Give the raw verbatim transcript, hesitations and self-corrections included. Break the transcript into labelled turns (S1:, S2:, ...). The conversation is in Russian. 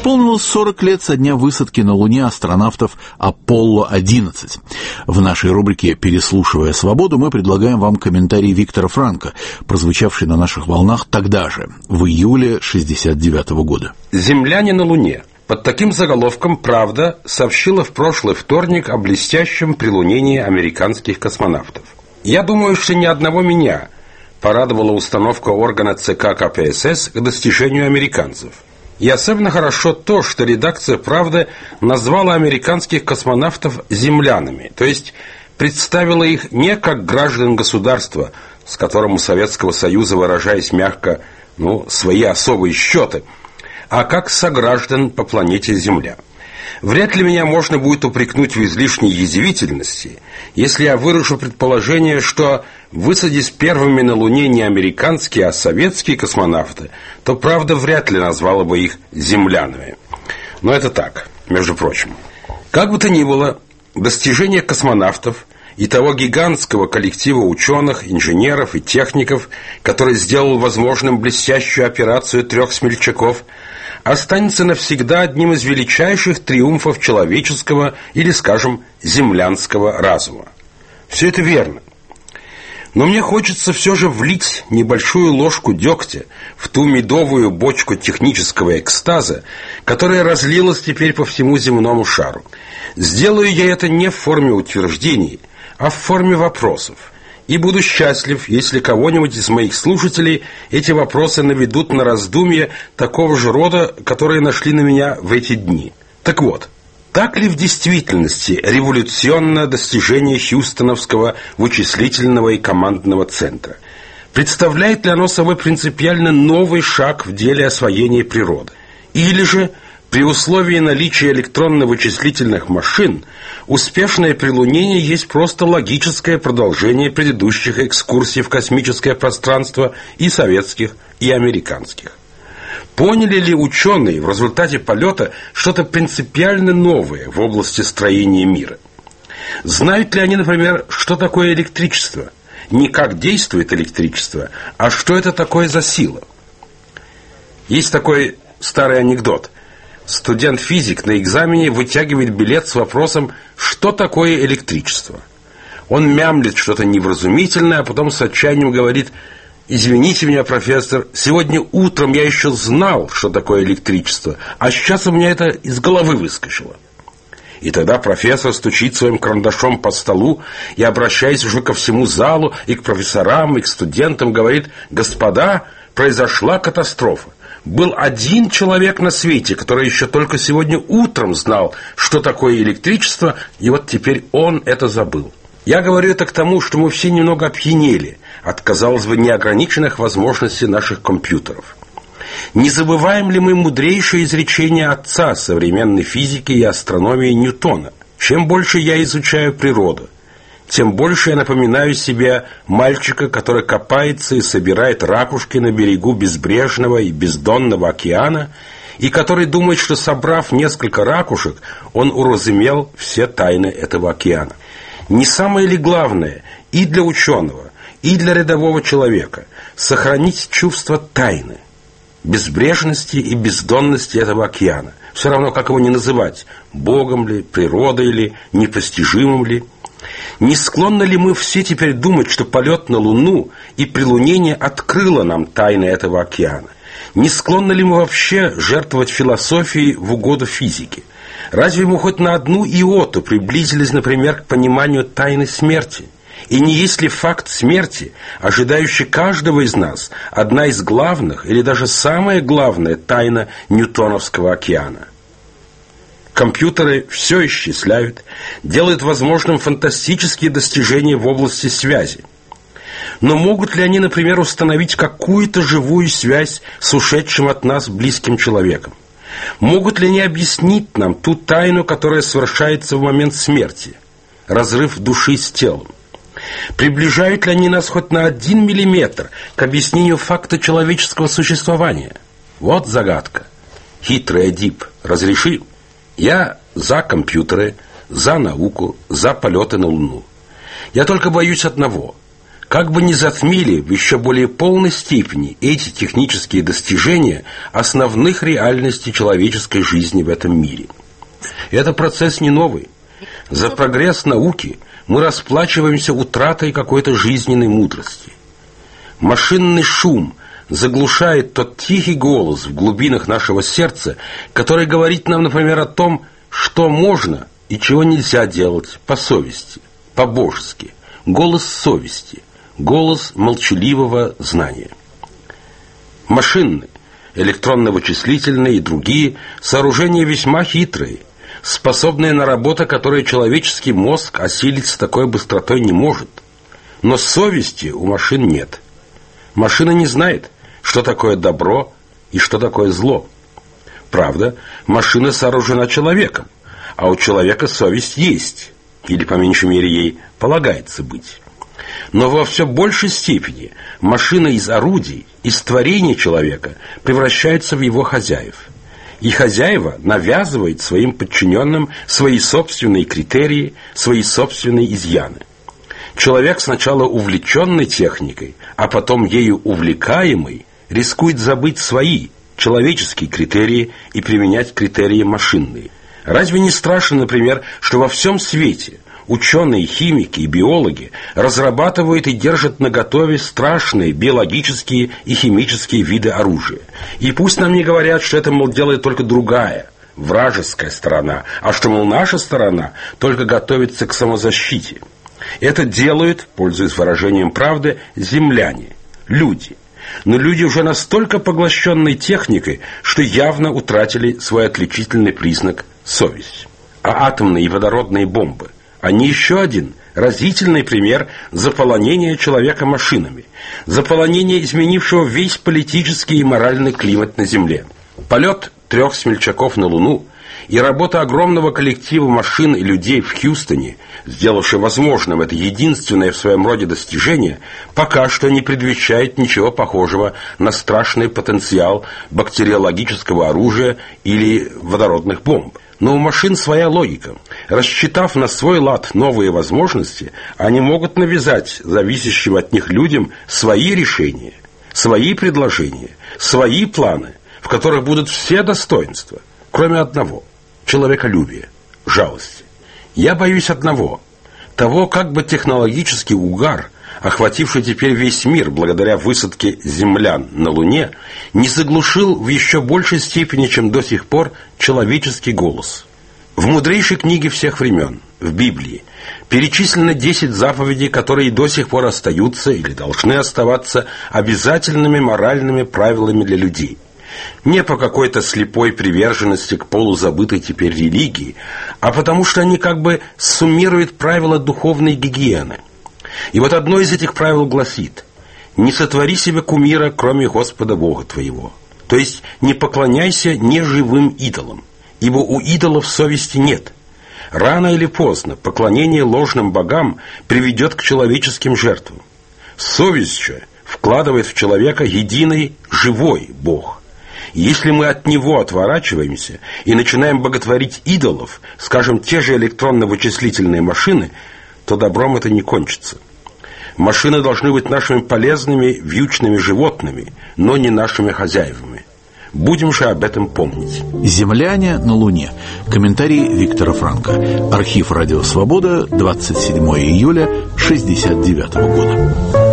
S1: Исполнилось сорок лет со дня высадки на Луне астронавтов Аполло одиннадцать. В нашей рубрике «Переслушивая свободу» мы предлагаем вам комментарий Виктора Франка, прозвучавший на наших волнах тогда же, в июле шестьдесят девятого года.
S2: «Земляне на Луне». Под таким заголовком «Правда» сообщила в прошлый вторник о блестящем прилунении американских космонавтов. Я думаю, что ни одного меня порадовала установка органа ЦК КПСС к достижению американцев. И особенно хорошо то, что редакция «Правды» назвала американских космонавтов землянами, то есть представила их не как граждан государства, с которым у Советского Союза, выражаясь мягко, ну, свои особые счеты, а как сограждан по планете Земля. Вряд ли меня можно будет упрекнуть в излишней язвительности, если я выражу предположение, что, высадясь первыми на Луне не американские, а советские космонавты, то «Правда» вряд ли назвала бы их землянами. Но это так, между прочим. Как бы то ни было, достижения космонавтов и того гигантского коллектива ученых, инженеров и техников, который сделал возможным блестящую операцию трех смельчаков, останется навсегда одним из величайших триумфов человеческого или, скажем, землянского разума. Все это верно. Но мне хочется все же влить небольшую ложку дегтя в ту медовую бочку технического экстаза, которая разлилась теперь по всему земному шару. Сделаю я это не в форме утверждений, а в форме вопросов. И буду счастлив, если кого-нибудь из моих слушателей эти вопросы наведут на раздумья такого же рода, которые нашли на меня в эти дни. Так вот, так ли в действительности революционное достижение Хьюстоновского вычислительного и командного центра? Представляет ли оно собой принципиально новый шаг в деле освоения природы? Или же, при условии наличия электронно-вычислительных машин, успешное прилунение есть просто логическое продолжение предыдущих экскурсий в космическое пространство и советских, и американских? Поняли ли ученые в результате полета что-то принципиально новое в области строения мира? Знают ли они, например, что такое электричество? Не как действует электричество, а что это такое за сила? Есть такой старый анекдот. Студент-физик на экзамене вытягивает билет с вопросом «Что такое электричество?». Он мямлит что-то невразумительное, а потом с отчаянием говорит: «Извините меня, профессор, сегодня утром я еще знал, что такое электричество, а сейчас у меня это из головы выскочило». И тогда профессор стучит своим карандашом по столу и, обращаясь уже ко всему залу, и к профессорам, и к студентам, говорит: «Господа, произошла катастрофа. Был один человек на свете, который еще только сегодня утром знал, что такое электричество, и вот теперь он это забыл». Я говорю это к тому, что мы все немного опьянели от, казалось бы, неограниченных возможностей наших компьютеров. Не забываем ли мы мудрейшее изречение отца современной физики и астрономии Ньютона? Чем больше я изучаю природу, тем больше я напоминаю себе мальчика, который копается и собирает ракушки на берегу безбрежного и бездонного океана, и который думает, что, собрав несколько ракушек, он уразумел все тайны этого океана. Не самое ли главное и для ученого, и для рядового человека сохранить чувство тайны, безбрежности и бездонности этого океана? Все равно, как его ни называть, Богом ли, природой ли, непостижимым ли. Не склонны ли мы все теперь думать, что полет на Луну и прилунение открыло нам тайны этого океана? Не склонны ли мы вообще жертвовать философией в угоду физике? Разве мы хоть на одну иоту приблизились, например, к пониманию тайны смерти? И не есть ли факт смерти, ожидающий каждого из нас, одна из главных или даже самая главная тайна Ньютоновского океана? Компьютеры все исчисляют, делают возможным фантастические достижения в области связи. Но могут ли они, например, установить какую-то живую связь с ушедшим от нас близким человеком? Могут ли они объяснить нам ту тайну, которая совершается в момент смерти, разрыв души с телом? Приближают ли они нас хоть на один миллиметр к объяснению факта человеческого существования? Вот загадка. Хитрый Эдип, разреши. Я за компьютеры, за науку, за полеты на Луну. Я только боюсь одного. как бы ни затмили в еще более полной степени эти технические достижения основных реальностей человеческой жизни в этом мире. Это процесс не новый. За прогресс науки мы расплачиваемся утратой какой-то жизненной мудрости. Машинный шум заглушает тот тихий голос в глубинах нашего сердца, который говорит нам, например, о том, что можно и чего нельзя делать по совести, по-божески. Голос совести, голос молчаливого знания. Машинные, электронно-вычислительные и другие сооружения весьма хитрые, способные на работу, которую человеческий мозг осилить с такой быстротой не может. Но совести у машин нет. Машина не знает, что такое добро и что такое зло. Правда, машина сооружена человеком, а у человека совесть есть, или по меньшей мере ей полагается быть. Но во все большей степени машина из орудий, из творений человека превращается в его хозяев. И хозяева навязывают своим подчиненным свои собственные критерии, свои собственные изъяны. Человек, сначала увлеченный техникой, а потом ею увлекаемый, рискует забыть свои человеческие критерии и применять критерии машинные. Разве не страшно, например, что во всем свете ученые, химики и биологи разрабатывают и держат наготове страшные биологические и химические виды оружия? И пусть нам не говорят, что это, мол, делает только другая, вражеская сторона, а что, мол, наша сторона только готовится к самозащите. Это делают, пользуясь выражением правды, земляне, люди. Но люди уже настолько поглощенные техникой, что явно утратили свой отличительный признак – совесть. А атомные и водородные бомбы – они еще один разительный пример заполонения человека машинами, заполонения, изменившего весь политический и моральный климат на Земле. Полет трех смельчаков на Луну и работа огромного коллектива машин и людей в Хьюстоне, сделавший возможным это единственное в своем роде достижение, пока что не предвещает ничего похожего на страшный потенциал бактериологического оружия или водородных бомб. Но у машин своя логика. Рассчитав на свой лад новые возможности, они могут навязать зависящим от них людям свои решения, свои предложения, свои планы, в которых будут все достоинства, кроме одного – человеколюбия, жалости. Я боюсь одного – того, как бы технологический угар, охвативший теперь весь мир благодаря высадке землян на Луне, не заглушил в еще большей степени, чем до сих пор, человеческий голос. В мудрейшей книге всех времен, в Библии, перечислено десять заповедей, которые до сих пор остаются или должны оставаться обязательными моральными правилами для людей. Не по какой-то слепой приверженности к полузабытой теперь религии, а потому что они как бы суммируют правила духовной гигиены. И вот одно из этих правил гласит: «Не сотвори себе кумира, кроме Господа Бога твоего». То есть не поклоняйся неживым идолам, ибо у идолов совести нет. Рано или поздно поклонение ложным богам приведет к человеческим жертвам. Совесть же вкладывает в человека единый живой Бог. Если мы от него отворачиваемся и начинаем боготворить идолов, скажем, те же электронно-вычислительные машины, то добром это не кончится. Машины должны быть нашими полезными вьючными животными, но не нашими хозяевами. Будем же об этом помнить.
S1: «Земляне на Луне». Комментарий Виктора Франка. Архив «Радио Свобода», двадцать седьмое июля шестьдесят девятого года.